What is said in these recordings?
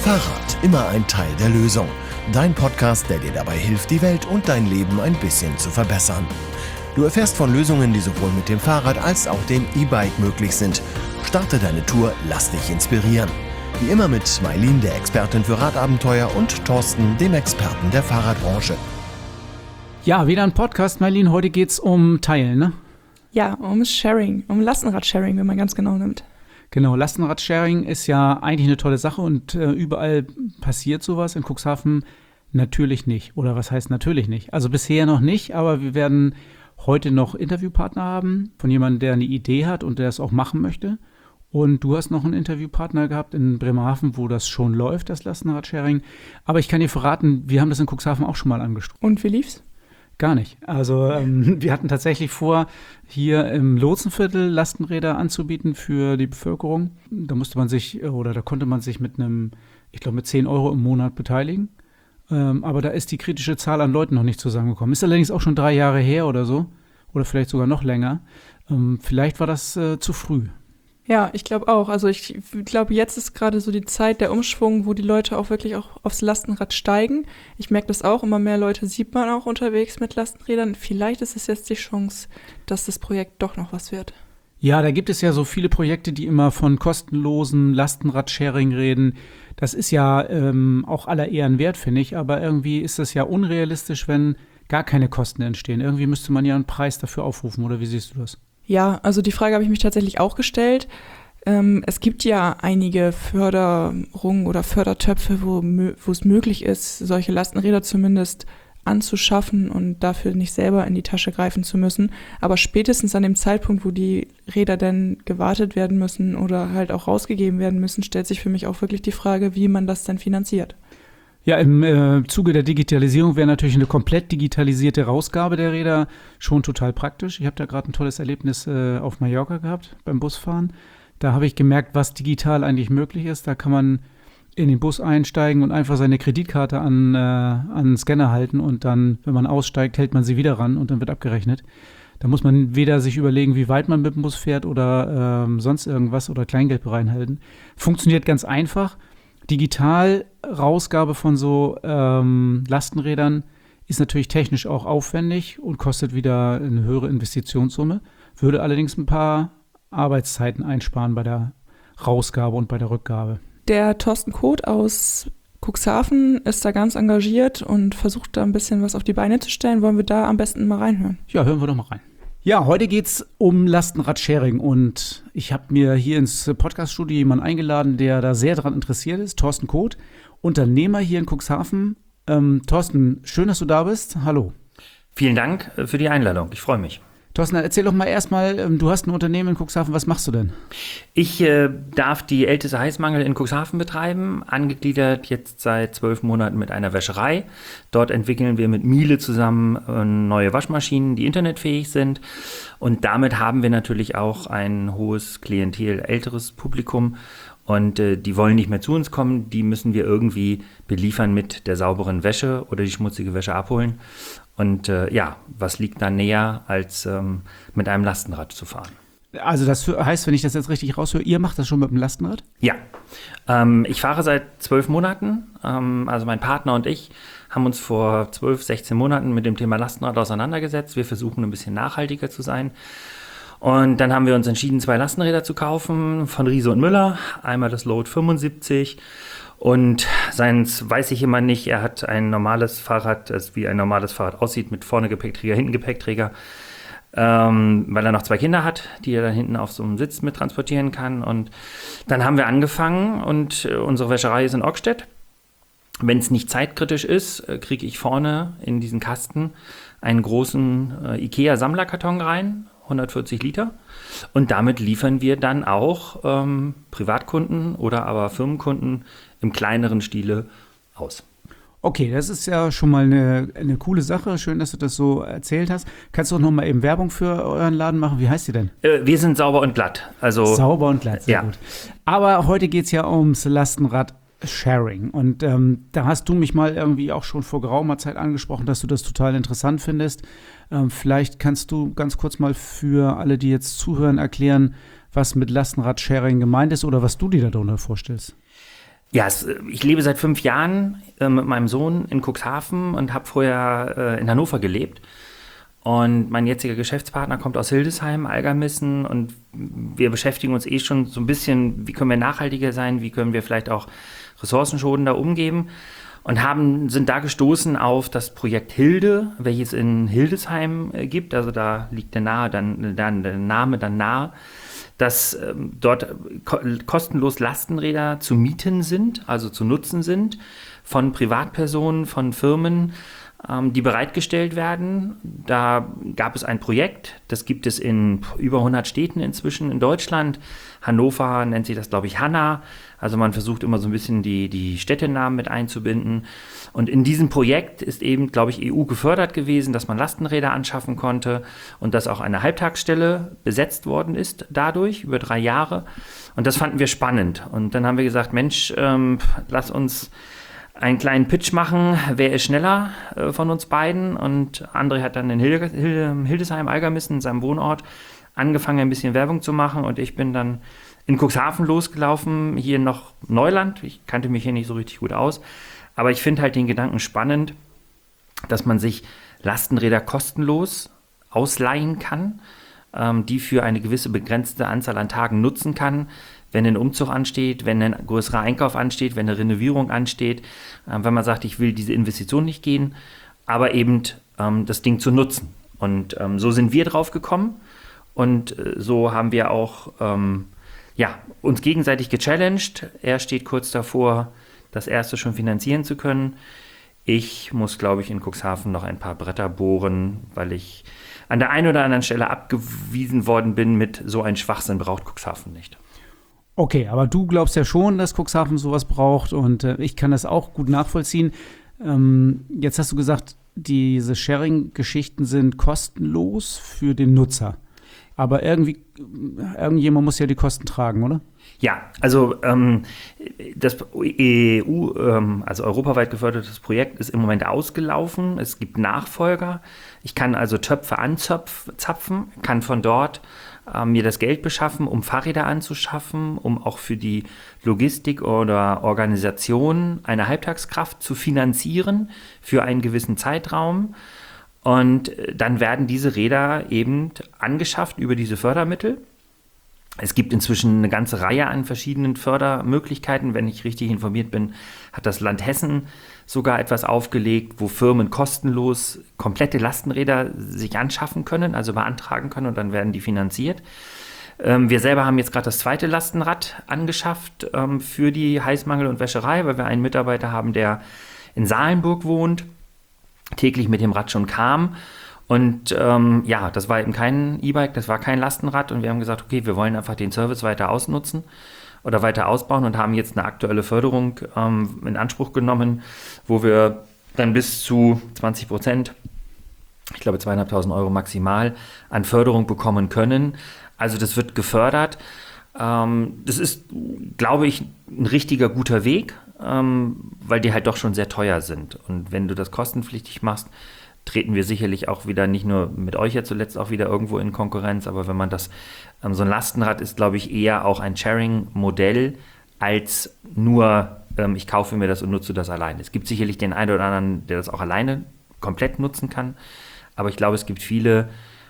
Fahrrad, immer ein Teil der Lösung. Dein Podcast, der dir dabei hilft, die Welt und dein Leben ein bisschen zu verbessern. Du erfährst von Lösungen, die sowohl mit dem Fahrrad als auch dem E-Bike möglich sind. Starte deine Tour, lass dich inspirieren. Wie immer mit Maylin, der Expertin für Radabenteuer, und Thorsten, dem Experten der Fahrradbranche. Ja, wieder ein Podcast, Maylin. Heute geht's um Teilen, ne? Ja, um Sharing, um Lastenrad-Sharing, wenn man ganz genau nimmt. Genau, Lastenrad-Sharing ist ja eigentlich eine tolle Sache und überall passiert sowas. In Cuxhaven natürlich nicht. Oder was heißt natürlich nicht? Also bisher noch nicht, aber wir werden heute noch Interviewpartner haben von jemandem, der eine Idee hat und der es auch machen möchte. Und du hast noch einen Interviewpartner gehabt in Bremerhaven, wo das schon läuft, das Lastenrad-Sharing. Aber ich kann dir verraten, wir haben das in Cuxhaven auch schon mal angestoßen. Und wie lief's? Gar nicht. Also wir hatten tatsächlich vor, hier im Lotsenviertel Lastenräder anzubieten für die Bevölkerung. Da konnte man sich mit mit 10 Euro im Monat beteiligen. Aber da ist die kritische Zahl an Leuten noch nicht zusammengekommen. Ist allerdings auch schon 3 Jahre her oder so. Oder vielleicht sogar noch länger. Vielleicht war das zu früh. Ja, ich glaube auch. Also ich glaube, jetzt ist gerade so die Zeit der Umschwung, wo die Leute auch wirklich auch aufs Lastenrad steigen. Ich merke das auch, immer mehr Leute sieht man auch unterwegs mit Lastenrädern. Vielleicht ist es jetzt die Chance, dass das Projekt doch noch was wird. Ja, da gibt es ja so viele Projekte, die immer von kostenlosen Lastenrad-Sharing reden. Das ist ja auch aller Ehren wert, finde ich. Aber irgendwie ist das ja unrealistisch, wenn gar keine Kosten entstehen. Irgendwie müsste man ja einen Preis dafür aufrufen, oder wie siehst du das? Ja, also die Frage habe ich mich tatsächlich auch gestellt. Es gibt ja einige Förderungen oder Fördertöpfe, wo es möglich ist, solche Lastenräder zumindest anzuschaffen und dafür nicht selber in die Tasche greifen zu müssen. Aber spätestens an dem Zeitpunkt, wo die Räder denn gewartet werden müssen oder halt auch rausgegeben werden müssen, stellt sich für mich auch wirklich die Frage, wie man das denn finanziert. Ja, im Zuge der Digitalisierung wäre natürlich eine komplett digitalisierte Rausgabe der Räder schon total praktisch. Ich habe da gerade ein tolles Erlebnis auf Mallorca gehabt beim Busfahren. Da habe ich gemerkt, was digital eigentlich möglich ist. Da kann man in den Bus einsteigen und einfach seine Kreditkarte an den Scanner halten und dann, wenn man aussteigt, hält man sie wieder ran und dann wird abgerechnet. Da muss man weder sich überlegen, wie weit man mit dem Bus fährt oder sonst irgendwas oder Kleingeld reinhalten. Funktioniert ganz einfach. Digital Rausgabe von so Lastenrädern ist natürlich technisch auch aufwendig und kostet wieder eine höhere Investitionssumme, würde allerdings ein paar Arbeitszeiten einsparen bei der Rausgabe und bei der Rückgabe. Der Thorsten Koth aus Cuxhaven ist da ganz engagiert und versucht da ein bisschen was auf die Beine zu stellen. Wollen wir da am besten mal reinhören? Ja, hören wir doch mal rein. Ja, heute geht's um Lastenrad-Sharing und ich habe mir hier ins Podcast-Studio jemanden eingeladen, der da sehr daran interessiert ist, Thorsten Koth, Unternehmer hier in Cuxhaven. Thorsten, schön, dass du da bist. Hallo. Vielen Dank für die Einladung. Ich freue mich. Thorsten, erzähl doch mal erstmal, du hast ein Unternehmen in Cuxhaven, was machst du denn? Ich darf die älteste Heißmangel in Cuxhaven betreiben, angegliedert jetzt seit 12 Monaten mit einer Wäscherei. Dort entwickeln wir mit Miele zusammen neue Waschmaschinen, die internetfähig sind. Und damit haben wir natürlich auch ein hohes Klientel, älteres Publikum. Und die wollen nicht mehr zu uns kommen, die müssen wir irgendwie beliefern mit der sauberen Wäsche oder die schmutzige Wäsche abholen. Und was liegt da näher, als mit einem Lastenrad zu fahren? Also das heißt, wenn ich das jetzt richtig raushöre, ihr macht das schon mit dem Lastenrad? Ja, ich fahre seit 12 Monaten. Also mein Partner und ich haben uns vor 12, 16 Monaten mit dem Thema Lastenrad auseinandergesetzt. Wir versuchen ein bisschen nachhaltiger zu sein. Und dann haben wir uns entschieden, 2 Lastenräder zu kaufen von Riese und Müller. Einmal das Load 75 und seins weiß ich immer nicht. Er hat ein normales Fahrrad, das wie ein normales Fahrrad aussieht, mit vorne Gepäckträger, hinten Gepäckträger, weil er noch 2 Kinder hat, die er dann hinten auf so einem Sitz mit transportieren kann. Und dann haben wir angefangen und unsere Wäscherei ist in Ockstedt. Wenn es nicht zeitkritisch ist, kriege ich vorne in diesen Kasten einen großen IKEA-Sammlerkarton rein, 140 Liter. Und damit liefern wir dann auch Privatkunden oder aber Firmenkunden im kleineren Stile aus. Okay, das ist ja schon mal eine coole Sache. Schön, dass du das so erzählt hast. Kannst du auch noch mal eben Werbung für euren Laden machen? Wie heißt die denn? Wir sind sauber und glatt. Also, sauber und glatt, sehr ja. Gut. Aber heute geht es ja ums Lastenrad-Sharing. Und da hast du mich mal irgendwie auch schon vor geraumer Zeit angesprochen, dass du das total interessant findest. Vielleicht kannst du ganz kurz mal für alle, die jetzt zuhören, erklären, was mit Lastenrad-Sharing gemeint ist oder was du dir darunter vorstellst. Ja, ich lebe seit 5 Jahren mit meinem Sohn in Cuxhaven und habe vorher in Hannover gelebt. Und mein jetziger Geschäftspartner kommt aus Hildesheim, Algermissen, und wir beschäftigen uns schon so ein bisschen, wie können wir nachhaltiger sein, wie können wir vielleicht auch ressourcenschonender umgehen, und sind da gestoßen auf das Projekt Hilde, welches in Hildesheim gibt. Also da liegt der Name dann nahe, dass dort kostenlos Lastenräder zu mieten sind, also zu nutzen sind, von Privatpersonen, von Firmen, die bereitgestellt werden. Da gab es ein Projekt, das gibt es in über 100 Städten inzwischen in Deutschland. Hannover nennt sich das, glaube ich, Hanna. Also man versucht immer so ein bisschen die Städtenamen mit einzubinden. Und in diesem Projekt ist eben, glaube ich, EU gefördert gewesen, dass man Lastenräder anschaffen konnte und dass auch eine Halbtagsstelle besetzt worden ist dadurch, über 3 Jahre. Und das fanden wir spannend. Und dann haben wir gesagt, Mensch, lass uns einen kleinen Pitch machen, wer ist schneller von uns beiden. Und André hat dann in Hildesheim, Algermissen, in seinem Wohnort, angefangen, ein bisschen Werbung zu machen. Und ich bin dann in Cuxhaven losgelaufen, hier noch Neuland. Ich kannte mich hier nicht so richtig gut aus. Aber ich finde halt den Gedanken spannend, dass man sich Lastenräder kostenlos ausleihen kann, die für eine gewisse begrenzte Anzahl an Tagen nutzen kann, wenn ein Umzug ansteht, wenn ein größerer Einkauf ansteht, wenn eine Renovierung ansteht, wenn man sagt, ich will diese Investition nicht gehen, aber eben das Ding zu nutzen. Und so sind wir drauf gekommen, und so haben wir auch uns gegenseitig gechallenged. Er steht kurz davor, das erste schon finanzieren zu können. Ich muss, glaube ich, in Cuxhaven noch ein paar Bretter bohren, weil ich an der einen oder anderen Stelle abgewiesen worden bin mit so ein Schwachsinn braucht Cuxhaven nicht. Okay, aber du glaubst ja schon, dass Cuxhaven sowas braucht, und ich kann das auch gut nachvollziehen. Jetzt hast du gesagt, diese Sharing-Geschichten sind kostenlos für den Nutzer. Aber irgendjemand muss ja die Kosten tragen, oder? Ja, also das EU, also europaweit gefördertes Projekt, ist im Moment ausgelaufen. Es gibt Nachfolger. Ich kann also Töpfe anzapfen, kann von dort mir das Geld beschaffen, um Fahrräder anzuschaffen, um auch für die Logistik oder Organisation eine Halbtagskraft zu finanzieren für einen gewissen Zeitraum. Und dann werden diese Räder eben angeschafft über diese Fördermittel. Es gibt inzwischen eine ganze Reihe an verschiedenen Fördermöglichkeiten. Wenn ich richtig informiert bin, hat das Land Hessen sogar etwas aufgelegt, wo Firmen kostenlos komplette Lastenräder sich anschaffen können, also beantragen können, und dann werden die finanziert. Wir selber haben jetzt gerade das 2. Lastenrad angeschafft für die Heißmangel und Wäscherei, weil wir einen Mitarbeiter haben, der in Salenburg wohnt, täglich mit dem Rad schon kam. Und das war eben kein E-Bike, das war kein Lastenrad, und wir haben gesagt, okay, wir wollen einfach den Service weiter ausnutzen oder weiter ausbauen und haben jetzt eine aktuelle Förderung in Anspruch genommen, wo wir dann bis zu 20%, ich glaube 2.500 € maximal, an Förderung bekommen können. Also das wird gefördert. Das ist, glaube ich, ein richtiger guter Weg, weil die halt doch schon sehr teuer sind. Und wenn du das kostenpflichtig machst, treten wir sicherlich auch wieder, nicht nur mit euch ja zuletzt auch wieder irgendwo in Konkurrenz, aber wenn man das, so ein Lastenrad ist, glaube ich, eher auch ein Sharing-Modell als nur, ich kaufe mir das und nutze das alleine. Es gibt sicherlich den einen oder anderen, der das auch alleine komplett nutzen kann, aber ich glaube, es gibt viele,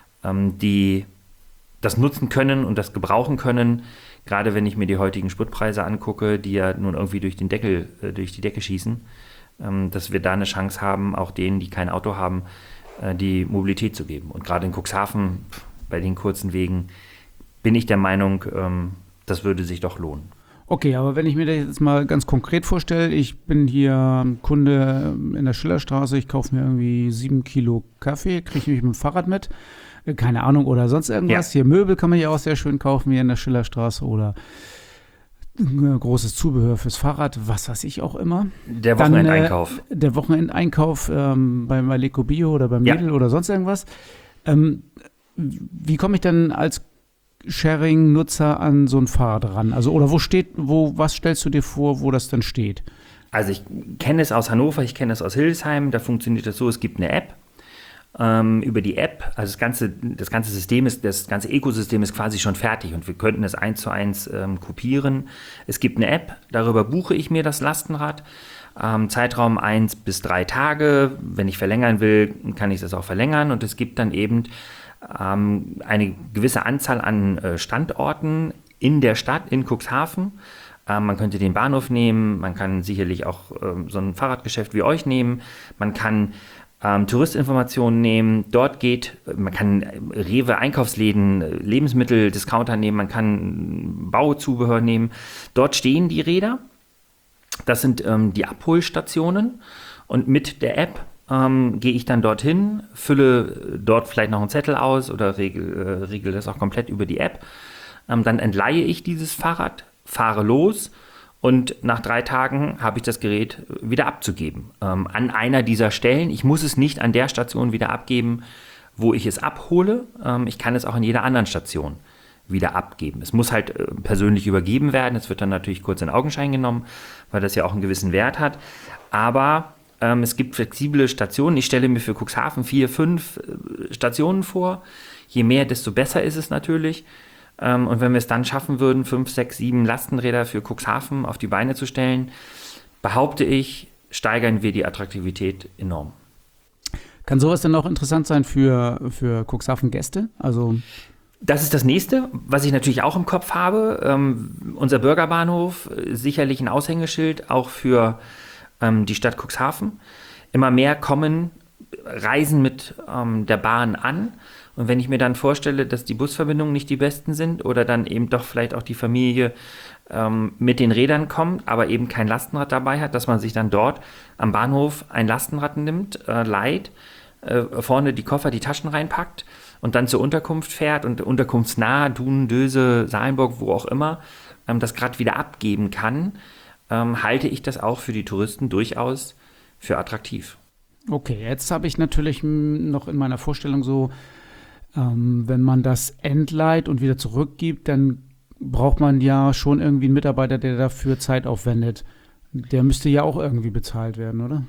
die das nutzen können und das gebrauchen können, gerade wenn ich mir die heutigen Spritpreise angucke, die ja nun irgendwie durch die Decke schießen, dass wir da eine Chance haben, auch denen, die kein Auto haben, die Mobilität zu geben. Und gerade in Cuxhaven, bei den kurzen Wegen, bin ich der Meinung, das würde sich doch lohnen. Okay, aber wenn ich mir das jetzt mal ganz konkret vorstelle, ich bin hier Kunde in der Schillerstraße, ich kaufe mir irgendwie 7 Kilo Kaffee, kriege ich mich mit dem Fahrrad mit, keine Ahnung, oder sonst irgendwas. Ja. Hier Möbel kann man ja auch sehr schön kaufen hier in der Schillerstraße, oder großes Zubehör fürs Fahrrad, was weiß ich auch immer. Der Wochenendeinkauf. Der Wochenendeinkauf beim Aleco Bio oder beim Lidl oder sonst irgendwas. Wie komme ich denn als Sharing-Nutzer an so ein Fahrrad ran? Also, oder was stellst du dir vor, wo das dann steht? Also ich kenne es aus Hannover, ich kenne es aus Hildesheim, da funktioniert das so, es gibt eine App, über die App. Also das ganze Ökosystem ist quasi schon fertig und wir könnten es 1:1 kopieren. Es gibt eine App, darüber buche ich mir das Lastenrad. Zeitraum 1 bis 3 Tage. Wenn ich verlängern will, kann ich das auch verlängern. Und es gibt dann eben eine gewisse Anzahl an Standorten in der Stadt, in Cuxhaven. Man könnte den Bahnhof nehmen, man kann sicherlich auch so ein Fahrradgeschäft wie euch nehmen. Man kann Touristinformationen nehmen. Man kann Rewe, Einkaufsläden, Lebensmittel, Discounter nehmen, man kann Bauzubehör nehmen. Dort stehen die Räder. Das sind die Abholstationen und mit der App gehe ich dann dorthin, fülle dort vielleicht noch einen Zettel aus oder regel das auch komplett über die App. Dann entleihe ich dieses Fahrrad, fahre los und nach 3 Tagen habe ich das Gerät wieder abzugeben. An einer dieser Stellen. Ich muss es nicht an der Station wieder abgeben, wo ich es abhole. Ich kann es auch an jeder anderen Station wieder abgeben. Es muss halt persönlich übergeben werden. Es wird dann natürlich kurz in Augenschein genommen, weil das ja auch einen gewissen Wert hat. Aber es gibt flexible Stationen. Ich stelle mir für Cuxhaven 4, 5 Stationen vor. Je mehr, desto besser ist es natürlich. Und wenn wir es dann schaffen würden, 5, 6, 7 Lastenräder für Cuxhaven auf die Beine zu stellen, behaupte ich, steigern wir die Attraktivität enorm. Kann sowas denn auch interessant sein für Cuxhaven-Gäste? Also das ist das Nächste, was ich natürlich auch im Kopf habe. Unser Bürgerbahnhof, sicherlich ein Aushängeschild, auch für die Stadt Cuxhaven. Immer mehr reisen mit der Bahn an. Und wenn ich mir dann vorstelle, dass die Busverbindungen nicht die besten sind oder dann eben doch vielleicht auch die Familie mit den Rädern kommt, aber eben kein Lastenrad dabei hat, dass man sich dann dort am Bahnhof ein Lastenrad nimmt, leiht, vorne die Koffer, die Taschen reinpackt und dann zur Unterkunft fährt und unterkunftsnah, Dun, Döse, Salenburg, wo auch immer, das gerade wieder abgeben kann, halte ich das auch für die Touristen durchaus für attraktiv. Okay, jetzt habe ich natürlich noch in meiner Vorstellung so, wenn man das entleiht und wieder zurückgibt, dann braucht man ja schon irgendwie einen Mitarbeiter, der dafür Zeit aufwendet. Der müsste ja auch irgendwie bezahlt werden, oder?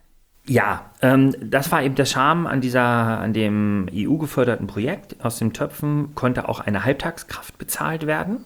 Ja, das war eben der Charme an dem EU-geförderten Projekt. Aus den Töpfen konnte auch eine Halbtagskraft bezahlt werden.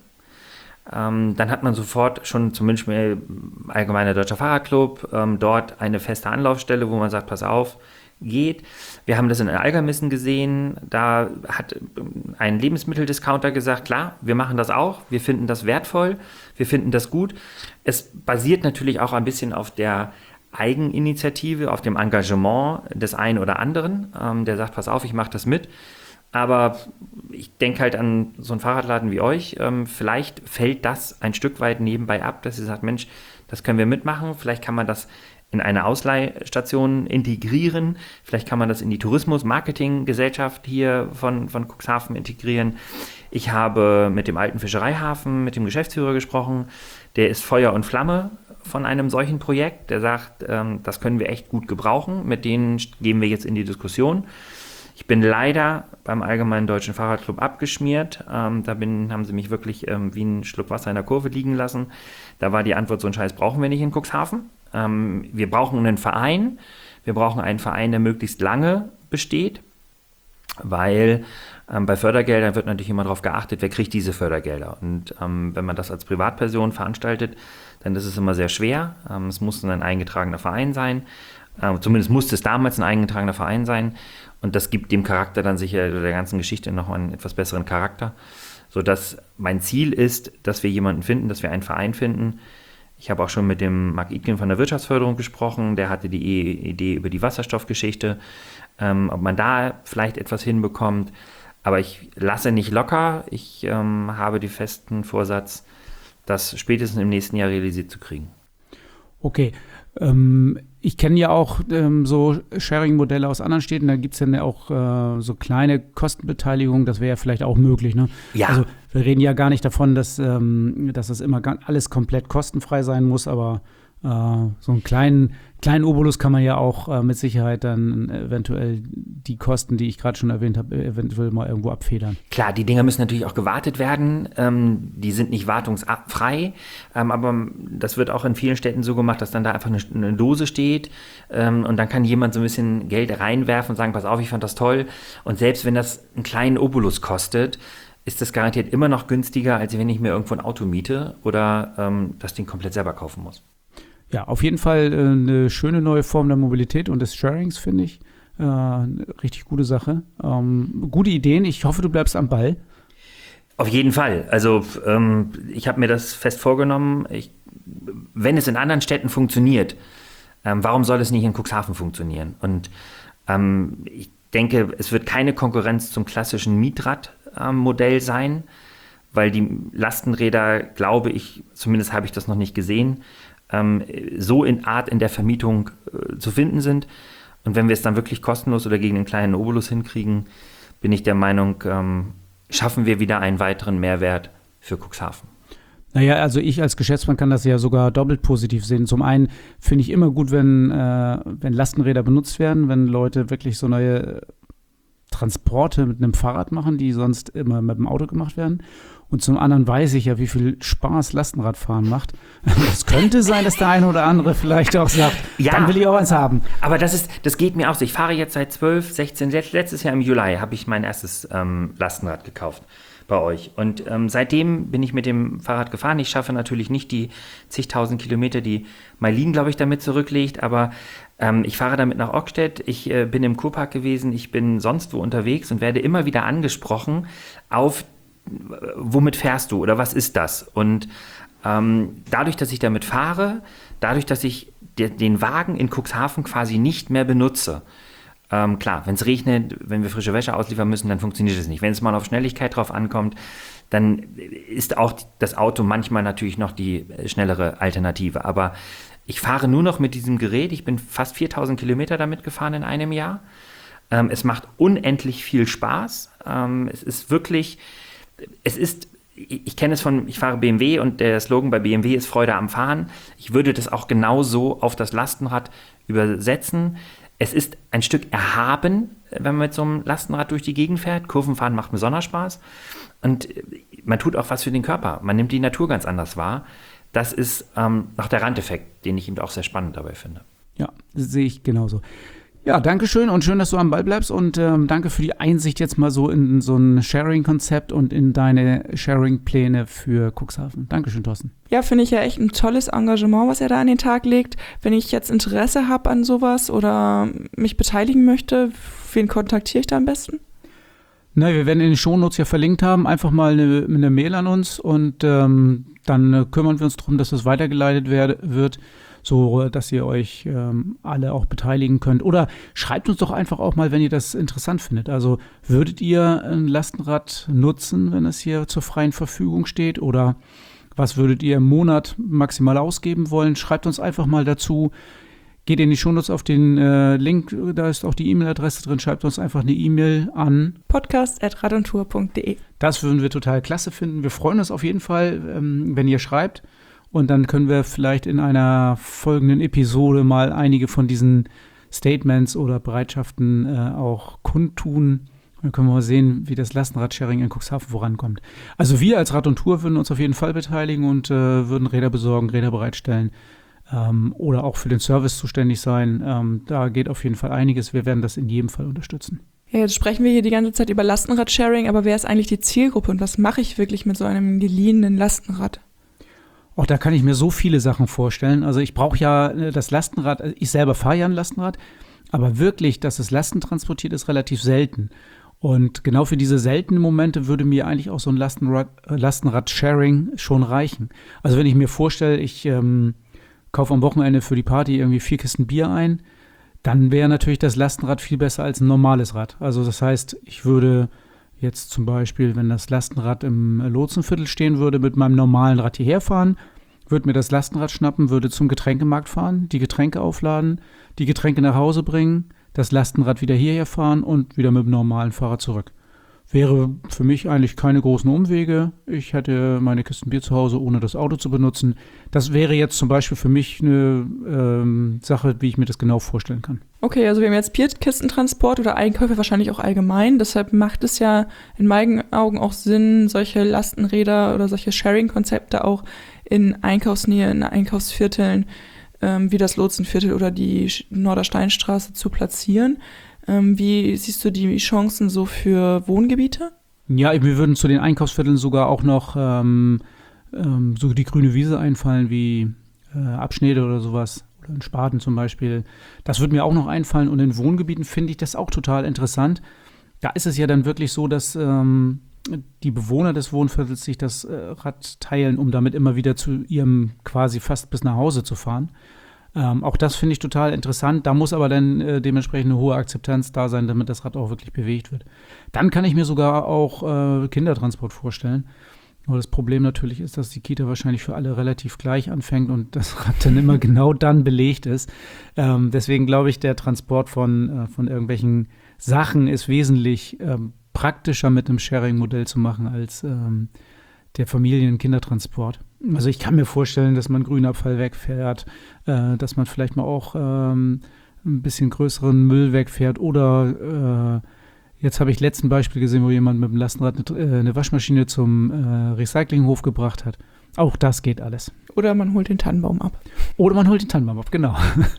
Dann hat man sofort schon zum Beispiel Allgemeiner Deutscher Fahrradclub, dort eine feste Anlaufstelle, wo man sagt, pass auf, geht. Wir haben das in Algermissen gesehen, da hat ein Lebensmitteldiscounter gesagt, klar, wir machen das auch, wir finden das wertvoll, wir finden das gut. Es basiert natürlich auch ein bisschen auf der Eigeninitiative, auf dem Engagement des einen oder anderen, der sagt, pass auf, ich mache das mit. Aber ich denke halt an so einen Fahrradladen wie euch, vielleicht fällt das ein Stück weit nebenbei ab, dass ihr sagt, Mensch, das können wir mitmachen, vielleicht kann man das in eine Ausleihstation integrieren, vielleicht kann man das in die Tourismus-Marketing-Gesellschaft hier von Cuxhaven integrieren. Ich habe mit dem alten Fischereihafen, mit dem Geschäftsführer gesprochen, der ist Feuer und Flamme von einem solchen Projekt, der sagt, das können wir echt gut gebrauchen, mit denen gehen wir jetzt in die Diskussion. Ich bin leider beim Allgemeinen Deutschen Fahrradclub abgeschmiert. Haben sie mich wirklich wie einen Schluck Wasser in der Kurve liegen lassen. Da war die Antwort, so einen Scheiß brauchen wir nicht in Cuxhaven. Wir brauchen einen Verein. Wir brauchen einen Verein, der möglichst lange besteht, weil bei Fördergeldern wird natürlich immer darauf geachtet, wer kriegt diese Fördergelder. Und wenn man das als Privatperson veranstaltet, dann ist es immer sehr schwer. Es muss ein eingetragener Verein sein. Zumindest musste es damals ein eingetragener Verein sein. Und das gibt dem Charakter dann sicher, der ganzen Geschichte noch einen etwas besseren Charakter. Sodass mein Ziel ist, dass wir jemanden finden, dass wir einen Verein finden. Ich habe auch schon mit dem Marc Idken von der Wirtschaftsförderung gesprochen. Der hatte die Idee über die Wasserstoffgeschichte. Ob man da vielleicht etwas hinbekommt. Aber ich lasse nicht locker. Ich habe den festen Vorsatz, das spätestens im nächsten Jahr realisiert zu kriegen. Okay. Ich kenne ja auch so Sharing-Modelle aus anderen Städten, da gibt es dann auch so kleine Kostenbeteiligungen, das wäre ja vielleicht auch möglich, ne? Ja. Also wir reden ja gar nicht davon, dass das immer alles komplett kostenfrei sein muss, aber So einen kleinen Obolus kann man ja auch mit Sicherheit dann eventuell die Kosten, die ich gerade schon erwähnt habe, eventuell mal irgendwo abfedern. Klar, die Dinger müssen natürlich auch gewartet werden. Die sind nicht wartungsfrei, aber das wird auch in vielen Städten so gemacht, dass dann da einfach eine Dose steht und dann kann jemand so ein bisschen Geld reinwerfen und sagen, pass auf, ich fand das toll. Und selbst wenn das einen kleinen Obolus kostet, ist das garantiert immer noch günstiger, als wenn ich mir irgendwo ein Auto miete oder das Ding komplett selber kaufen muss. Ja, auf jeden Fall eine schöne neue Form der Mobilität und des Sharings, finde ich. Richtig gute Sache. Gute Ideen. Ich hoffe, du bleibst am Ball. Auf jeden Fall. Also ich habe mir das fest vorgenommen. Wenn es in anderen Städten funktioniert, warum soll es nicht in Cuxhaven funktionieren? Und ich denke, es wird keine Konkurrenz zum klassischen Mietradmodell sein, weil die Lastenräder, glaube ich, zumindest habe ich das noch nicht gesehen, so in der Vermietung zu finden sind. Und wenn wir es dann wirklich kostenlos oder gegen einen kleinen Obolus hinkriegen, bin ich der Meinung, schaffen wir wieder einen weiteren Mehrwert für Cuxhaven. Naja, also ich als Geschäftsmann kann das ja sogar doppelt positiv sehen. Zum einen finde ich immer gut, wenn Lastenräder benutzt werden, wenn Leute wirklich so neue Transporte mit einem Fahrrad machen, die sonst immer mit dem Auto gemacht werden. Und zum anderen weiß ich ja, wie viel Spaß Lastenradfahren macht. Es könnte sein, dass der eine oder andere vielleicht auch sagt, ja, dann will ich auch eins haben. Aber das geht mir auch so. Ich fahre jetzt seit 12, 16, letztes Jahr im Juli habe ich mein erstes Lastenrad gekauft bei euch. Und seitdem bin ich mit dem Fahrrad gefahren. Ich schaffe natürlich nicht die zigtausend Kilometer, die Mailin, glaube ich, damit zurücklegt, aber ich fahre damit nach Ockstedt. Ich bin im Kurpark gewesen, ich bin sonst wo unterwegs und werde immer wieder angesprochen auf womit fährst du oder was ist das? Und dadurch, dass ich damit fahre, dadurch, dass ich den Wagen in Cuxhaven quasi nicht mehr benutze, klar, wenn es regnet, wenn wir frische Wäsche ausliefern müssen, dann funktioniert es nicht. Wenn es mal auf Schnelligkeit drauf ankommt, dann ist auch das Auto manchmal natürlich noch die schnellere Alternative. Aber ich fahre nur noch mit diesem Gerät. Ich bin fast 4000 Kilometer damit gefahren in einem Jahr. Es macht unendlich viel Spaß. Ich kenne es ich fahre BMW und der Slogan bei BMW ist Freude am Fahren. Ich würde das auch genauso auf das Lastenrad übersetzen. Es ist ein Stück erhaben, wenn man mit so einem Lastenrad durch die Gegend fährt. Kurvenfahren macht besonders Spaß. Und man tut auch was für den Körper. Man nimmt die Natur ganz anders wahr. Das ist noch der Randeffekt, den ich eben auch sehr spannend dabei finde. Ja, sehe ich genauso. Ja, danke schön und schön, dass du am Ball bleibst und danke für die Einsicht jetzt mal so in so ein Sharing-Konzept und in deine Sharing-Pläne für Cuxhaven. Dankeschön, Thorsten. Ja, finde ich ja echt ein tolles Engagement, was er da an den Tag legt. Wenn ich jetzt Interesse habe an sowas oder mich beteiligen möchte, wen kontaktiere ich da am besten? Na, wir werden in den Shownotes ja verlinkt haben, einfach mal eine Mail an uns und dann kümmern wir uns darum, dass das weitergeleitet wird, so dass ihr euch alle auch beteiligen könnt. Oder schreibt uns doch einfach auch mal, wenn ihr das interessant findet. Also würdet ihr ein Lastenrad nutzen, wenn es hier zur freien Verfügung steht? Oder was würdet ihr im Monat maximal ausgeben wollen? Schreibt uns einfach mal dazu. Geht in die Shownotes auf den Link, da ist auch die E-Mail-Adresse drin. Schreibt uns einfach eine E-Mail an podcast@radontour.de. Das würden wir total klasse finden. Wir freuen uns auf jeden Fall, wenn ihr schreibt. Und dann können wir vielleicht in einer folgenden Episode mal einige von diesen Statements oder Bereitschaften auch kundtun. Dann können wir mal sehen, wie das Lastenrad-Sharing in Cuxhaven vorankommt. Also wir als Rad und Tour würden uns auf jeden Fall beteiligen und würden Räder besorgen, Räder bereitstellen oder auch für den Service zuständig sein. Da geht auf jeden Fall einiges. Wir werden das in jedem Fall unterstützen. Ja, jetzt sprechen wir hier die ganze Zeit über Lastenrad-Sharing, aber wer ist eigentlich die Zielgruppe und was mache ich wirklich mit so einem geliehenen Lastenrad? Auch da kann ich mir so viele Sachen vorstellen. Also ich brauche ja das Lastenrad, ich selber fahre ja ein Lastenrad, aber wirklich, dass es Lasten transportiert, ist relativ selten. Und genau für diese seltenen Momente würde mir eigentlich auch so ein Lastenrad-Sharing schon reichen. Also wenn ich mir vorstelle, ich kaufe am Wochenende für die Party irgendwie 4 Kisten Bier ein, dann wäre natürlich das Lastenrad viel besser als ein normales Rad. Also das heißt, ich würde jetzt zum Beispiel, wenn das Lastenrad im Lotsenviertel stehen würde, mit meinem normalen Rad hierher fahren, würde mir das Lastenrad schnappen, würde zum Getränkemarkt fahren, die Getränke aufladen, die Getränke nach Hause bringen, das Lastenrad wieder hierher fahren und wieder mit dem normalen Fahrrad zurück. Wäre für mich eigentlich keine großen Umwege. Ich hätte meine Kisten Bier zu Hause, ohne das Auto zu benutzen. Das wäre jetzt zum Beispiel für mich eine Sache, wie ich mir das genau vorstellen kann. Okay, also wir haben jetzt Bierkistentransport oder Einkäufe wahrscheinlich auch allgemein. Deshalb macht es ja in meinen Augen auch Sinn, solche Lastenräder oder solche Sharing-Konzepte auch in Einkaufsnähe, in Einkaufsvierteln wie das Lotsenviertel oder die Nordersteinstraße zu platzieren. Wie siehst du die Chancen so für Wohngebiete? Ja, mir würden zu den Einkaufsvierteln sogar auch noch so die grüne Wiese einfallen, wie Abschnede oder sowas. Oder in Spaten zum Beispiel. Das würde mir auch noch einfallen. Und in Wohngebieten finde ich das auch total interessant. Da ist es ja dann wirklich so, dass die Bewohner des Wohnviertels sich das Rad teilen, um damit immer wieder zu ihrem quasi fast bis nach Hause zu fahren. Auch das finde ich total interessant. Da muss aber dann dementsprechend eine hohe Akzeptanz da sein, damit das Rad auch wirklich bewegt wird. Dann kann ich mir sogar auch Kindertransport vorstellen. Aber das Problem natürlich ist, dass die Kita wahrscheinlich für alle relativ gleich anfängt und das Rad dann immer genau dann belegt ist. Deswegen glaube ich, der Transport von irgendwelchen Sachen ist wesentlich praktischer mit einem Sharing-Modell zu machen als der Familien- und Kindertransport. Also ich kann mir vorstellen, dass man Grünabfall wegfährt, dass man vielleicht mal auch ein bisschen größeren Müll wegfährt oder jetzt habe ich letzten Beispiel gesehen, wo jemand mit dem Lastenrad eine Waschmaschine zum Recyclinghof gebracht hat. Auch das geht alles. Oder man holt den Tannenbaum ab. Genau.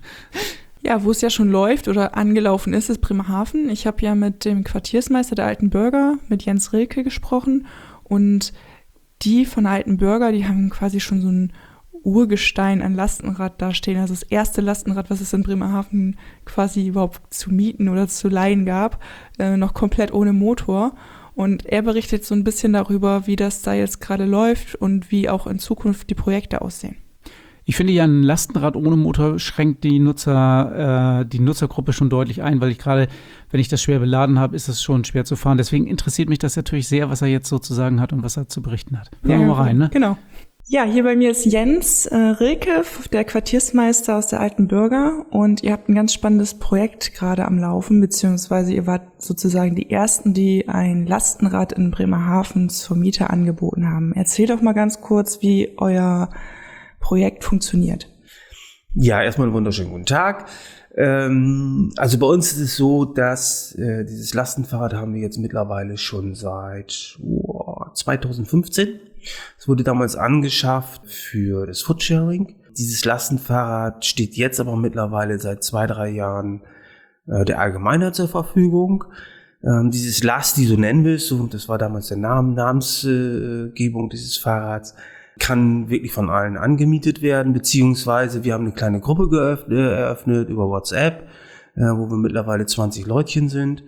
Ja, wo es ja schon läuft oder angelaufen ist Bremerhaven. Ich habe ja mit dem Quartiersmeister der Alten Bürger, mit Jens Rilke, gesprochen. Und die von der Alten Bürger, die haben quasi schon so ein Urgestein an Lastenrad dastehen. Also das erste Lastenrad, was es in Bremerhaven quasi überhaupt zu mieten oder zu leihen gab, noch komplett ohne Motor. Und er berichtet so ein bisschen darüber, wie das da jetzt gerade läuft und wie auch in Zukunft die Projekte aussehen. Ich finde ja, ein Lastenrad ohne Motor schränkt die Nutzergruppe schon deutlich ein, weil ich gerade, wenn ich das schwer beladen habe, ist es schon schwer zu fahren. Deswegen interessiert mich das natürlich sehr, was er jetzt sozusagen hat und was er zu berichten hat. Hören wir mal rein, ne? Genau. Ja, hier bei mir ist Jens Rilke, der Quartiersmeister aus der Alten Bürger, und ihr habt ein ganz spannendes Projekt gerade am Laufen, beziehungsweise ihr wart sozusagen die Ersten, die ein Lastenrad in Bremerhaven zur Miete angeboten haben. Erzähl doch mal ganz kurz, wie euer Projekt funktioniert. Ja, erstmal einen wunderschönen guten Tag. Also bei uns ist es so, dass dieses Lastenfahrrad haben wir jetzt mittlerweile schon seit 2015. Es wurde damals angeschafft für das Foodsharing. Dieses Lastenfahrrad steht jetzt aber mittlerweile seit 2-3 Jahren der Allgemeinheit zur Verfügung. Dieses Last, die so nennen willst, und das war damals der Namensgebung dieses Fahrrads, kann wirklich von allen angemietet werden, beziehungsweise wir haben eine kleine Gruppe eröffnet über WhatsApp, wo wir mittlerweile 20 Leutchen sind.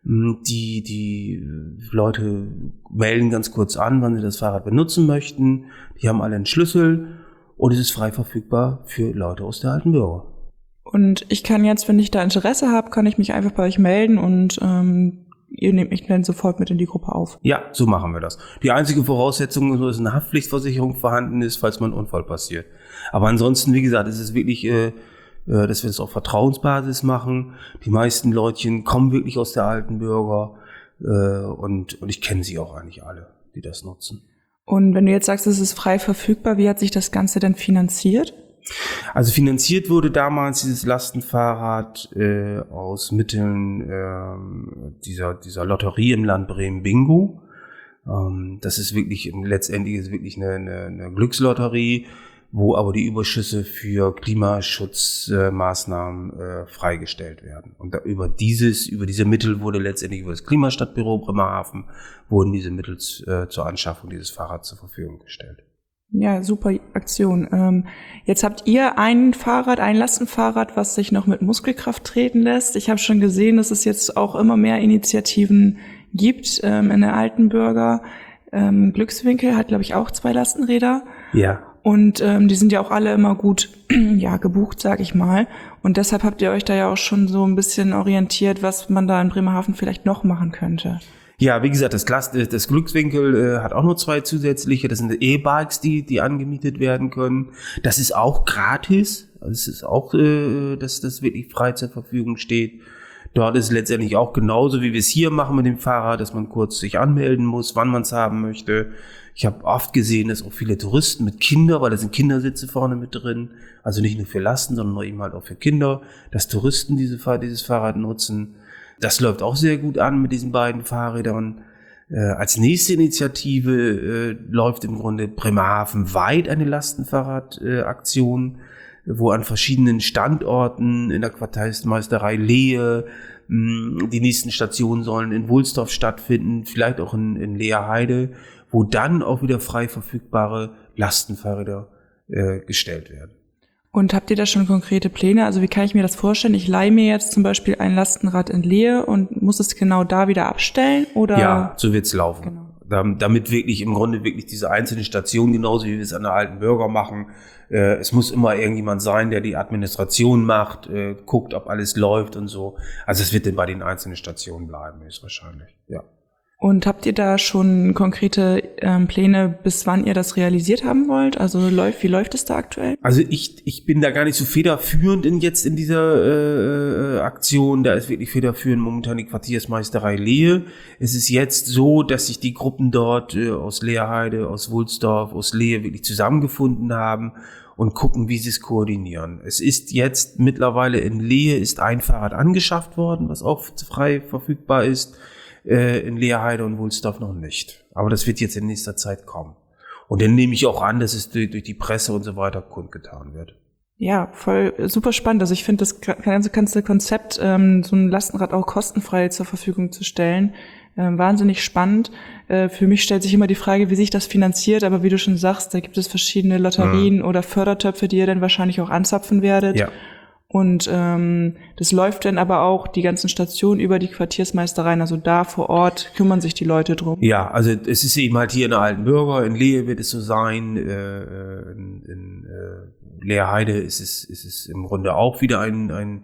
Die Leute melden ganz kurz an, wann sie das Fahrrad benutzen möchten. Die haben alle einen Schlüssel und es ist frei verfügbar für Leute aus der Alten Bürger. Und ich kann jetzt, wenn ich da Interesse habe, kann ich mich einfach bei euch melden und ihr nehmt mich dann sofort mit in die Gruppe auf. Ja, so machen wir das. Die einzige Voraussetzung ist, dass eine Haftpflichtversicherung vorhanden ist, falls mal ein Unfall passiert. Aber ansonsten, wie gesagt, es ist wirklich, dass wir es auf Vertrauensbasis machen. Die meisten Leutchen kommen wirklich aus der Alten Bürger und ich kenne sie auch eigentlich alle, die das nutzen. Und wenn du jetzt sagst, es ist frei verfügbar, wie hat sich das Ganze denn finanziert? Also finanziert wurde damals dieses Lastenfahrrad aus Mitteln dieser Lotterie im Land Bremen Bingo. Das ist wirklich, letztendlich ist wirklich eine Glückslotterie, wo aber die Überschüsse für Klimaschutzmaßnahmen freigestellt werden. Und über diese Mittel wurde letztendlich über das Klimastadtbüro Bremerhaven wurden diese Mittel zur Anschaffung dieses Fahrrads zur Verfügung gestellt. Ja, super Aktion. Jetzt habt ihr ein Lastenfahrrad, was sich noch mit Muskelkraft treten lässt. Ich habe schon gesehen, dass es jetzt auch immer mehr Initiativen gibt in der Alten Bürger. Glückswinkel hat, glaube ich, auch 2 Lastenräder. Ja. Und die sind ja auch alle immer gut gebucht, sag ich mal. Und deshalb habt ihr euch da ja auch schon so ein bisschen orientiert, was man da in Bremerhaven vielleicht noch machen könnte. Ja, wie gesagt, das Glückswinkel hat auch noch 2 zusätzliche. Das sind E-Bikes, die angemietet werden können. Das ist auch gratis. Also es ist auch, dass das wirklich frei zur Verfügung steht. Dort ist es letztendlich auch genauso, wie wir es hier machen mit dem Fahrrad, dass man kurz sich anmelden muss, wann man es haben möchte. Ich habe oft gesehen, dass auch viele Touristen mit Kindern, weil da sind Kindersitze vorne mit drin, also nicht nur für Lasten, sondern eben halt auch für Kinder, dass Touristen dieses Fahrrad nutzen. Das läuft auch sehr gut an mit diesen beiden Fahrrädern. Als nächste Initiative läuft im Grunde Bremerhaven weit eine Lastenfahrradaktion, wo an verschiedenen Standorten in der Quartiersmeisterei Lehe, die nächsten Stationen sollen in Wohlsdorf stattfinden, vielleicht auch in Leerheide, wo dann auch wieder frei verfügbare Lastenfahrräder gestellt werden. Und habt ihr da schon konkrete Pläne? Also wie kann ich mir das vorstellen? Ich leihe mir jetzt zum Beispiel ein Lastenrad in Lehe und muss es genau da wieder abstellen? Oder? Ja, so wird's laufen. Genau. Damit wirklich im Grunde wirklich diese einzelnen Stationen, genauso wie wir es an der Alten Bürger machen, es muss immer irgendjemand sein, der die Administration macht, guckt, ob alles läuft und so. Also es wird dann bei den einzelnen Stationen bleiben, höchstwahrscheinlich, ja. Und habt ihr da schon konkrete Pläne, bis wann ihr das realisiert haben wollt? Also wie läuft es da aktuell? Also ich bin da gar nicht so federführend in dieser Aktion. Da ist wirklich federführend momentan die Quartiersmeisterei Lehe. Es ist jetzt so, dass sich die Gruppen dort aus Leerheide, aus Wohlsdorf, aus Lehe wirklich zusammengefunden haben und gucken, wie sie es koordinieren. Es ist jetzt mittlerweile in Lehe ist ein Fahrrad angeschafft worden, was auch frei verfügbar ist. In Leerheide und Wohlsdorf noch nicht. Aber das wird jetzt in nächster Zeit kommen. Und dann nehme ich auch an, dass es durch die Presse und so weiter kundgetan wird. Ja, voll super spannend. Also ich finde das ganze Konzept, so ein Lastenrad auch kostenfrei zur Verfügung zu stellen, wahnsinnig spannend. Für mich stellt sich immer die Frage, wie sich das finanziert. Aber wie du schon sagst, da gibt es verschiedene Lotterien oder Fördertöpfe, die ihr dann wahrscheinlich auch anzapfen werdet. Ja. Und das läuft dann aber auch die ganzen Stationen über die Quartiersmeistereien, also da vor Ort kümmern sich die Leute drum. Ja, also es ist eben halt hier in der Alten Bürger, in Lehe wird es so sein, in Leerheide ist es im Grunde auch wieder eine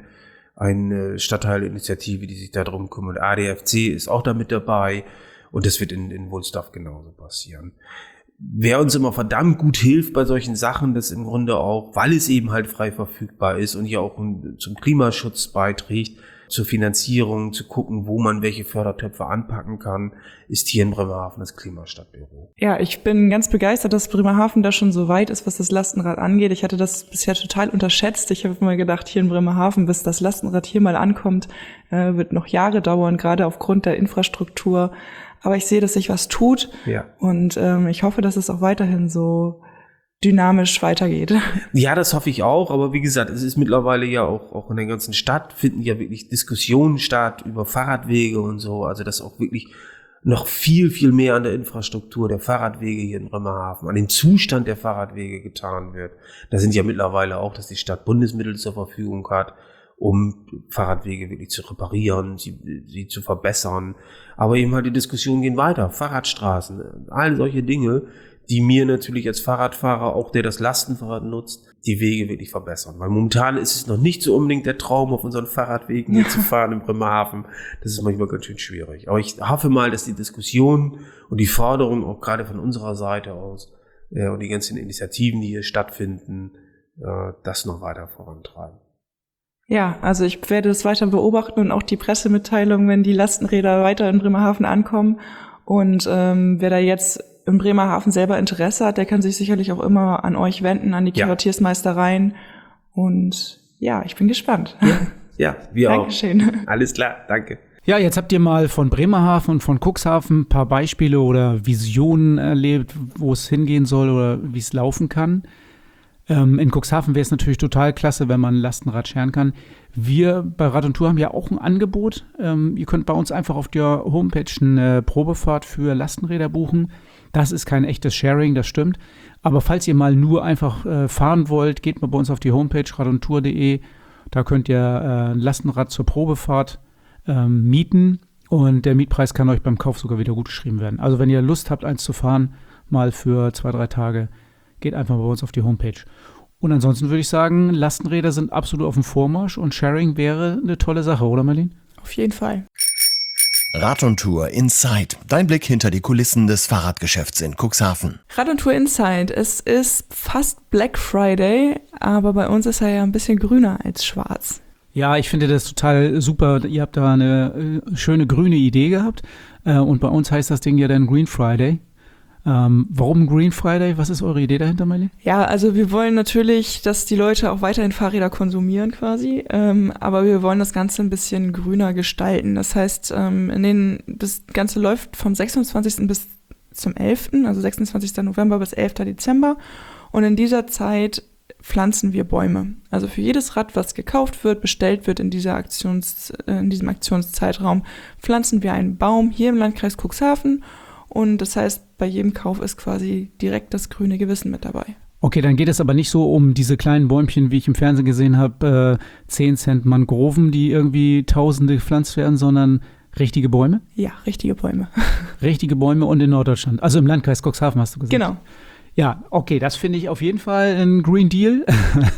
Stadtteilinitiative, die sich da drum kümmert. ADFC ist auch da mit dabei und das wird in Wohlsdorf genauso passieren. Wer uns immer verdammt gut hilft bei solchen Sachen, das im Grunde auch, weil es eben halt frei verfügbar ist und ja auch zum Klimaschutz beiträgt, zur Finanzierung, zu gucken, wo man welche Fördertöpfe anpacken kann, ist hier in Bremerhaven das Klimastadtbüro. Ja, ich bin ganz begeistert, dass Bremerhaven da schon so weit ist, was das Lastenrad angeht. Ich hatte das bisher total unterschätzt. Ich habe immer gedacht, hier in Bremerhaven, bis das Lastenrad hier mal ankommt, wird noch Jahre dauern, gerade aufgrund der Infrastruktur. Aber ich sehe, dass sich was tut. Ja. Und ich hoffe, dass es auch weiterhin so dynamisch weitergeht. Ja, das hoffe ich auch. Aber wie gesagt, es ist mittlerweile ja auch in der ganzen Stadt finden ja wirklich Diskussionen statt über Fahrradwege und so. Also dass auch wirklich noch viel, viel mehr an der Infrastruktur der Fahrradwege hier in Bremerhaven, an dem Zustand der Fahrradwege getan wird. Da sind ja mittlerweile auch, dass die Stadt Bundesmittel zur Verfügung hat, um Fahrradwege wirklich zu reparieren, sie zu verbessern. Aber eben halt die Diskussionen gehen weiter. Fahrradstraßen, all solche Dinge, die mir natürlich als Fahrradfahrer, auch der das Lastenfahrrad nutzt, die Wege wirklich verbessern. Weil momentan ist es noch nicht so unbedingt der Traum, auf unseren Fahrradwegen hier zu fahren in Bremerhaven. Das ist manchmal ganz schön schwierig. Aber ich hoffe mal, dass die Diskussion und die Forderung auch gerade von unserer Seite aus und die ganzen Initiativen, die hier stattfinden, das noch weiter vorantreiben. Ja, also ich werde das weiter beobachten und auch die Pressemitteilung, wenn die Lastenräder weiter in Bremerhaven ankommen. Und wer da jetzt in Bremerhaven selber Interesse hat, der kann sich sicherlich auch immer an euch wenden, an die Quartiersmeistereien. Und ja, ich bin gespannt. Ja, wir auch. Dankeschön. Alles klar, danke. Ja, jetzt habt ihr mal von Bremerhaven und von Cuxhaven ein paar Beispiele oder Visionen erlebt, wo es hingehen soll oder wie es laufen kann. In Cuxhaven wäre es natürlich total klasse, wenn man ein Lastenrad scheren kann. Wir bei Rad und Tour haben ja auch ein Angebot. Ihr könnt bei uns einfach auf der Homepage eine Probefahrt für Lastenräder buchen. Das ist kein echtes Sharing, das stimmt. Aber falls ihr mal nur einfach fahren wollt, geht mal bei uns auf die Homepage radundtour.de. Da könnt ihr ein Lastenrad zur Probefahrt mieten. Und der Mietpreis kann euch beim Kauf sogar wieder gutgeschrieben werden. Also wenn ihr Lust habt, eins zu fahren, mal für 2-3 Tage, geht einfach bei uns auf die Homepage. Und ansonsten würde ich sagen, Lastenräder sind absolut auf dem Vormarsch und Sharing wäre eine tolle Sache, oder Marlene? Auf jeden Fall. Rad und Tour Inside. Dein Blick hinter die Kulissen des Fahrradgeschäfts in Cuxhaven. Rad und Tour Inside. Es ist fast Black Friday, aber bei uns ist er ja ein bisschen grüner als schwarz. Ja, ich finde das total super. Ihr habt da eine schöne grüne Idee gehabt. Und bei uns heißt das Ding ja dann Green Friday. Warum Green Friday? Was ist eure Idee dahinter, Marlene? Ja, also wir wollen natürlich, dass die Leute auch weiterhin Fahrräder konsumieren quasi, aber wir wollen das Ganze ein bisschen grüner gestalten. Das heißt, das Ganze läuft vom 26. bis zum 11., also 26. November bis 11. Dezember. Und in dieser Zeit pflanzen wir Bäume. Also für jedes Rad, was gekauft wird, bestellt wird in diesem Aktionszeitraum, pflanzen wir einen Baum hier im Landkreis Cuxhaven. Und das heißt, bei jedem Kauf ist quasi direkt das grüne Gewissen mit dabei. Okay, dann geht es aber nicht so um diese kleinen Bäumchen, wie ich im Fernsehen gesehen habe, 10 Cent Mangroven, die irgendwie Tausende gepflanzt werden, sondern richtige Bäume? Ja, richtige Bäume. Richtige Bäume und in Norddeutschland. Also im Landkreis Cuxhaven hast du gesagt. Genau. Ja, okay, das finde ich auf jeden Fall ein Green Deal.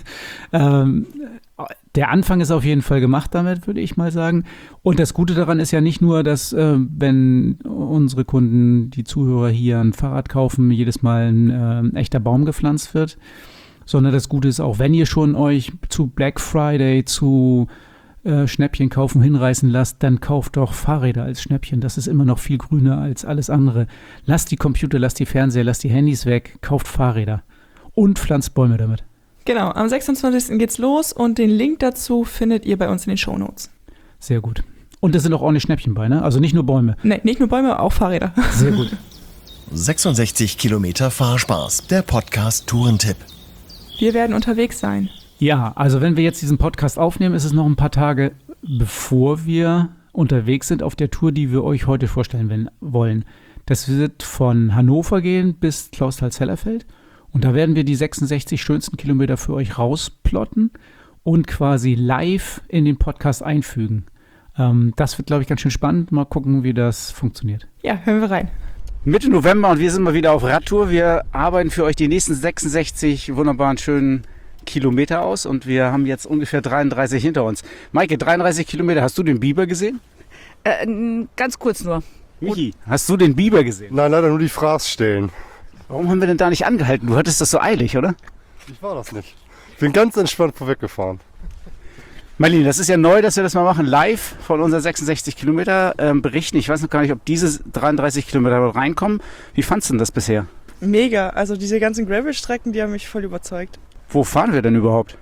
Der Anfang ist auf jeden Fall gemacht damit, würde ich mal sagen. Und das Gute daran ist ja nicht nur, dass wenn unsere Kunden, die Zuhörer hier ein Fahrrad kaufen, jedes Mal ein echter Baum gepflanzt wird, sondern das Gute ist auch, wenn ihr schon euch zu Black Friday, zu Schnäppchen kaufen hinreißen lasst, dann kauft doch Fahrräder als Schnäppchen. Das ist immer noch viel grüner als alles andere. Lasst die Computer, lasst die Fernseher, lasst die Handys weg, kauft Fahrräder und pflanzt Bäume damit. Genau, am 26. geht's los und den Link dazu findet ihr bei uns in den Shownotes. Sehr gut. Und da sind auch ordentlich Schnäppchen bei, ne? Also nicht nur Bäume. Nee, nicht nur Bäume, auch Fahrräder. Sehr gut. 66 Kilometer Fahrspaß, der Podcast Tourentipp. Wir werden unterwegs sein. Ja, also wenn wir jetzt diesen Podcast aufnehmen, ist es noch ein paar Tage, bevor wir unterwegs sind auf der Tour, die wir euch heute vorstellen wollen. Das wird von Hannover gehen bis Clausthal-Zellerfeld. Und da werden wir die 66 schönsten Kilometer für euch rausplotten und quasi live in den Podcast einfügen. Das wird, glaube ich, ganz schön spannend. Mal gucken, wie das funktioniert. Ja, hören wir rein. Mitte November und wir sind mal wieder auf Radtour. Wir arbeiten für euch die nächsten 66 wunderbaren, schönen Kilometer aus und wir haben jetzt ungefähr 33 hinter uns. Maike, 33 Kilometer, hast du den Biber gesehen? Ganz kurz nur. Michi, hast du den Biber gesehen? Nein, leider nur die Fraßstellen. Warum haben wir denn da nicht angehalten? Du hattest das so eilig, oder? Ich war das nicht. Ich bin ganz entspannt vorweggefahren. Marlene, das ist ja neu, dass wir das mal machen, live von unseren 66 Kilometer berichten. Ich weiß noch gar nicht, ob diese 33 Kilometer reinkommen. Wie fandst du denn das bisher? Mega, also diese ganzen Gravel-Strecken, die haben mich voll überzeugt. Wo fahren wir denn überhaupt?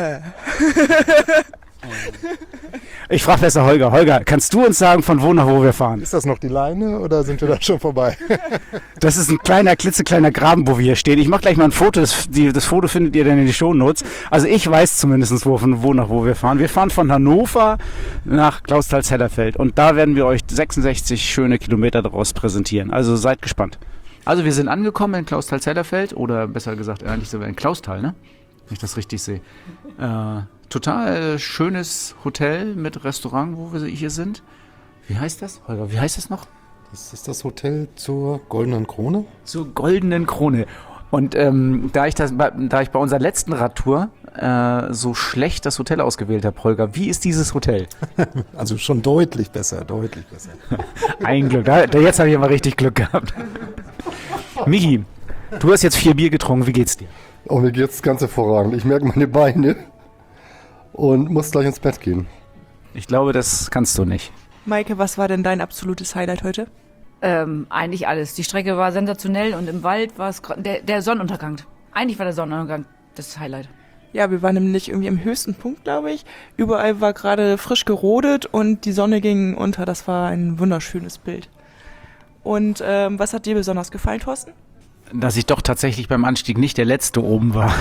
Ich frage besser Holger. Holger, kannst du uns sagen, von wo nach wo wir fahren? Ist das noch die Leine oder sind wir da schon vorbei? Das ist ein kleiner, klitzekleiner Graben, wo wir hier stehen. Ich mache gleich mal ein Foto. Das Foto findet ihr dann in den Shownotes. Also ich weiß zumindest, von wo nach wo wir fahren. Wir fahren von Hannover nach Clausthal-Zellerfeld. Und da werden wir euch 66 schöne Kilometer daraus präsentieren. Also seid gespannt. Also wir sind angekommen in Clausthal-Zellerfeld oder besser gesagt eigentlich sind wir in Clausthal, ne? Wenn ich das richtig sehe. Total schönes Hotel mit Restaurant, wo wir hier sind. Wie heißt das? Holger, wie heißt das noch? Das ist das Hotel zur Goldenen Krone. Zur Goldenen Krone. Und da ich bei unserer letzten Radtour so schlecht das Hotel ausgewählt habe, Holger, wie ist dieses Hotel? Also schon deutlich besser, deutlich besser. Ein Glück, jetzt habe ich aber richtig Glück gehabt. Michi, du hast jetzt 4 Bier getrunken, wie geht's dir? Oh, mir geht's ganz hervorragend. Ich merke meine Beine und muss gleich ins Bett gehen. Ich glaube, das kannst du nicht. Maike, was war denn dein absolutes Highlight heute? Eigentlich alles. Die Strecke war sensationell und im Wald war es der Sonnenuntergang. Eigentlich war der Sonnenuntergang das Highlight. Ja, wir waren nämlich irgendwie am höchsten Punkt, glaube ich. Überall war gerade frisch gerodet und die Sonne ging unter. Das war ein wunderschönes Bild. Und was hat dir besonders gefallen, Thorsten? Dass ich doch tatsächlich beim Anstieg nicht der Letzte oben war.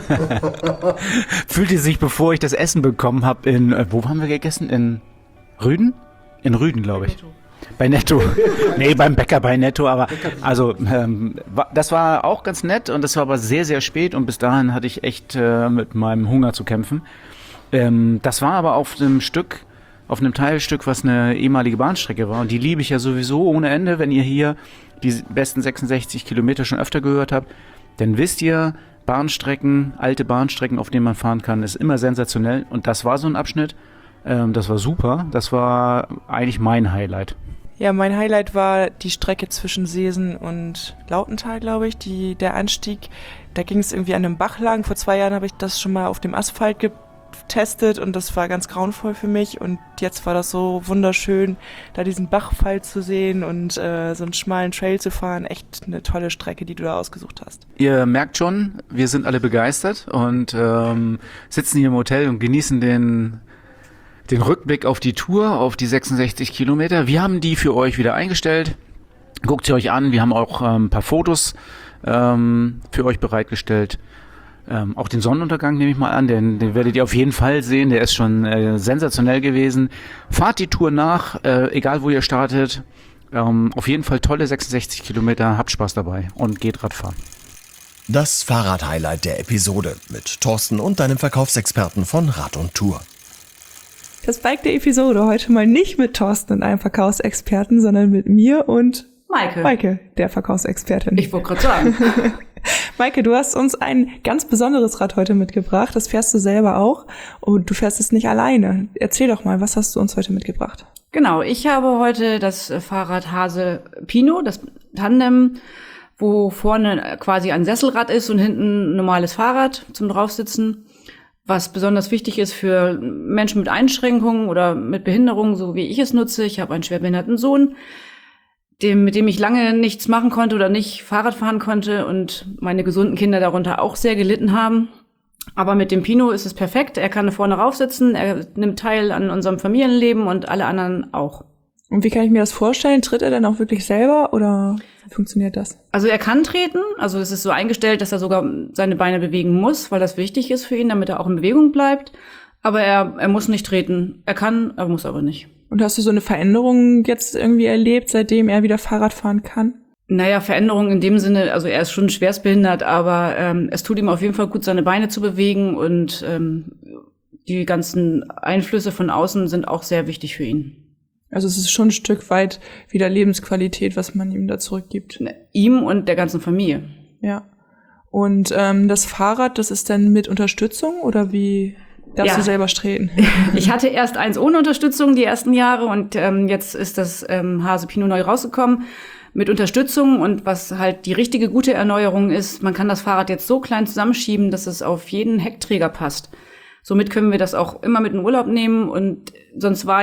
Fühlte sich, bevor ich das Essen bekommen habe, wo haben wir gegessen? In Rüden? In Rüden, glaube ich. Bei Netto. Nee, beim Bäcker bei Netto, aber also das war auch ganz nett und das war aber sehr, sehr spät und bis dahin hatte ich echt mit meinem Hunger zu kämpfen. Das war aber auf einem Teilstück, was eine ehemalige Bahnstrecke war und die liebe ich ja sowieso ohne Ende. Wenn ihr hier die besten 66 Kilometer schon öfter gehört habt, dann wisst ihr, Bahnstrecken, alte Bahnstrecken, auf denen man fahren kann, ist immer sensationell und das war so ein Abschnitt. Das war super. Das war eigentlich mein Highlight. Ja, mein Highlight war die Strecke zwischen Seesen und Lautental, glaube ich. Der Anstieg, da ging es irgendwie an einem Bach lang. Vor 2 Jahren habe ich das schon mal auf dem Asphalt getestet und das war ganz grauenvoll für mich. Und jetzt war das so wunderschön, da diesen Bachfall zu sehen und so einen schmalen Trail zu fahren. Echt eine tolle Strecke, die du da ausgesucht hast. Ihr merkt schon, wir sind alle begeistert und sitzen hier im Hotel und genießen den Rückblick auf die Tour, auf die 66 Kilometer. Wir haben die für euch wieder eingestellt. Guckt sie euch an. Wir haben auch ein paar Fotos für euch bereitgestellt. Auch den Sonnenuntergang nehme ich mal an, den werdet ihr auf jeden Fall sehen. Der ist schon sensationell gewesen. Fahrt die Tour nach, egal wo ihr startet. Auf jeden Fall tolle 66 Kilometer. Habt Spaß dabei und geht Radfahren. Das Fahrrad-Highlight der Episode mit Thorsten und deinem Verkaufsexperten von Rad und Tour. Das Bike der Episode heute mal nicht mit Thorsten und einem Verkaufsexperten, sondern mit mir und Maike, der Verkaufsexpertin. Ich wollte gerade sagen. Maike, du hast uns ein ganz besonderes Rad heute mitgebracht. Das fährst du selber auch und du fährst es nicht alleine. Erzähl doch mal, was hast du uns heute mitgebracht? Genau, ich habe heute das Fahrrad Hase Pino, das Tandem, wo vorne quasi ein Sesselrad ist und hinten ein normales Fahrrad zum Draufsitzen. Was besonders wichtig ist für Menschen mit Einschränkungen oder mit Behinderungen, so wie ich es nutze. Ich habe einen schwerbehinderten Sohn, mit dem ich lange nichts machen konnte oder nicht Fahrrad fahren konnte und meine gesunden Kinder darunter auch sehr gelitten haben. Aber mit dem Pino ist es perfekt. Er kann vorne raufsitzen, er nimmt teil an unserem Familienleben und alle anderen auch. Und wie kann ich mir das vorstellen? Tritt er dann auch wirklich selber oder wie funktioniert das? Also er kann treten, also es ist so eingestellt, dass er sogar seine Beine bewegen muss, weil das wichtig ist für ihn, damit er auch in Bewegung bleibt. Aber er muss nicht treten. Er kann, er muss aber nicht. Und hast du so eine Veränderung jetzt irgendwie erlebt, seitdem er wieder Fahrrad fahren kann? Naja, Veränderung in dem Sinne, also er ist schon schwerstbehindert, aber es tut ihm auf jeden Fall gut, seine Beine zu bewegen und die ganzen Einflüsse von außen sind auch sehr wichtig für ihn. Also es ist schon ein Stück weit wieder Lebensqualität, was man ihm da zurückgibt. Ihm und der ganzen Familie. Ja. Und das Fahrrad, das ist dann mit Unterstützung oder wie darfst du selber treten? Ich hatte erst eins ohne Unterstützung die ersten Jahre und jetzt ist das Hase Pino neu rausgekommen mit Unterstützung und was halt die richtige gute Erneuerung ist, man kann das Fahrrad jetzt so klein zusammenschieben, dass es auf jeden Heckträger passt. Somit können wir das auch immer mit in den Urlaub nehmen und sonst war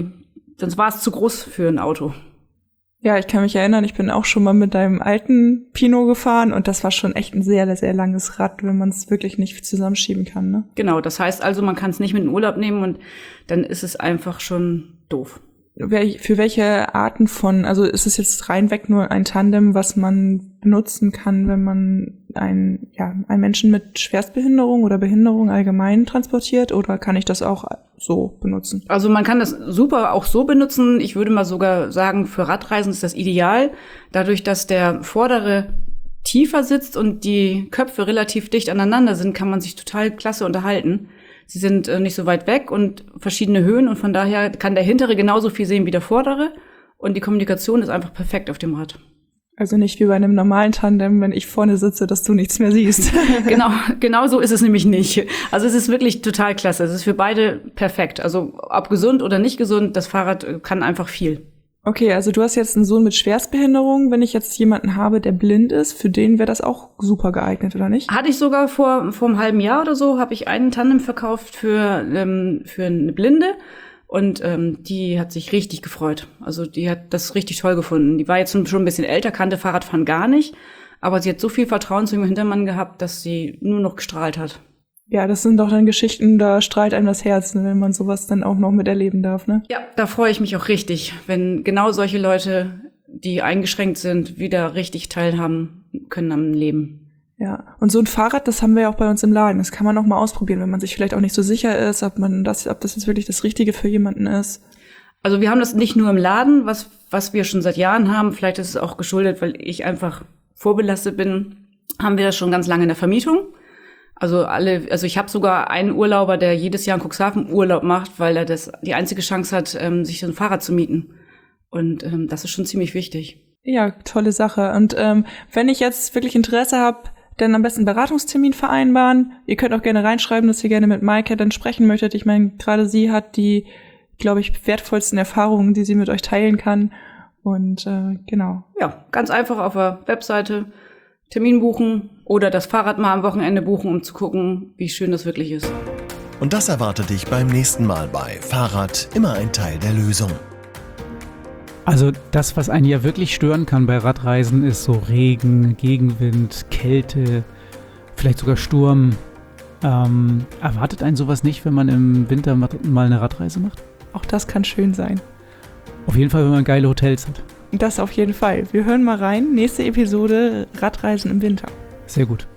es zu groß für ein Auto. Ja, ich kann mich erinnern, ich bin auch schon mal mit deinem alten Pino gefahren und das war schon echt ein sehr, sehr langes Rad, wenn man es wirklich nicht zusammenschieben kann, ne? Genau, das heißt also, man kann es nicht mit in den Urlaub nehmen und dann ist es einfach schon doof. Für welche Arten von, also ist es jetzt reinweg nur ein Tandem, was man benutzen kann, wenn man einen Menschen mit Schwerstbehinderung oder Behinderung allgemein transportiert, oder kann ich das auch so benutzen? Also man kann das super auch so benutzen. Ich würde mal sogar sagen, für Radreisen ist das ideal. Dadurch, dass der vordere tiefer sitzt und die Köpfe relativ dicht aneinander sind, kann man sich total klasse unterhalten. Sie sind nicht so weit weg und verschiedene Höhen und von daher kann der hintere genauso viel sehen wie der vordere und die Kommunikation ist einfach perfekt auf dem Rad. Also nicht wie bei einem normalen Tandem, wenn ich vorne sitze, dass du nichts mehr siehst. Genau so ist es nämlich nicht. Also es ist wirklich total klasse. Es ist für beide perfekt. Also ob gesund oder nicht gesund, das Fahrrad kann einfach viel. Okay, also du hast jetzt einen Sohn mit Schwerstbehinderung. Wenn ich jetzt jemanden habe, der blind ist, für den wäre das auch super geeignet, oder nicht? Hatte ich sogar vor einem halben Jahr oder so, habe ich einen Tandem verkauft für eine Blinde. Und die hat sich richtig gefreut. Also die hat das richtig toll gefunden. Die war jetzt schon ein bisschen älter, kannte Fahrradfahren gar nicht. Aber sie hat so viel Vertrauen zu ihrem Hintermann gehabt, dass sie nur noch gestrahlt hat. Ja, das sind doch dann Geschichten, da strahlt einem das Herz, wenn man sowas dann auch noch miterleben darf, ne? Ja, da freue ich mich auch richtig, wenn genau solche Leute, die eingeschränkt sind, wieder richtig teilhaben können am Leben. Ja, und so ein Fahrrad, das haben wir ja auch bei uns im Laden. Das kann man auch mal ausprobieren, wenn man sich vielleicht auch nicht so sicher ist, ob das jetzt wirklich das Richtige für jemanden ist. Also wir haben das nicht nur im Laden, was wir schon seit Jahren haben. Vielleicht ist es auch geschuldet, weil ich einfach vorbelastet bin, haben wir das schon ganz lange in der Vermietung. Also ich habe sogar einen Urlauber, der jedes Jahr in Cuxhaven Urlaub macht, weil er die einzige Chance hat, sich ein Fahrrad zu mieten. Und das ist schon ziemlich wichtig. Ja, tolle Sache. Und wenn ich jetzt wirklich Interesse habe, dann am besten einen Beratungstermin vereinbaren. Ihr könnt auch gerne reinschreiben, dass ihr gerne mit Maike dann sprechen möchtet. Ich meine, gerade sie hat die, glaube ich, wertvollsten Erfahrungen, die sie mit euch teilen kann. Und genau. Ja, ganz einfach auf der Webseite Termin buchen oder das Fahrrad mal am Wochenende buchen, um zu gucken, wie schön das wirklich ist. Und das erwartet dich beim nächsten Mal bei Fahrrad, immer ein Teil der Lösung. Also das, was einen ja wirklich stören kann bei Radreisen, ist so Regen, Gegenwind, Kälte, vielleicht sogar Sturm. Erwartet einen sowas nicht, wenn man im Winter mal eine Radreise macht? Auch das kann schön sein. Auf jeden Fall, wenn man geile Hotels hat. Das auf jeden Fall. Wir hören mal rein. Nächste Episode: Radreisen im Winter. Sehr gut.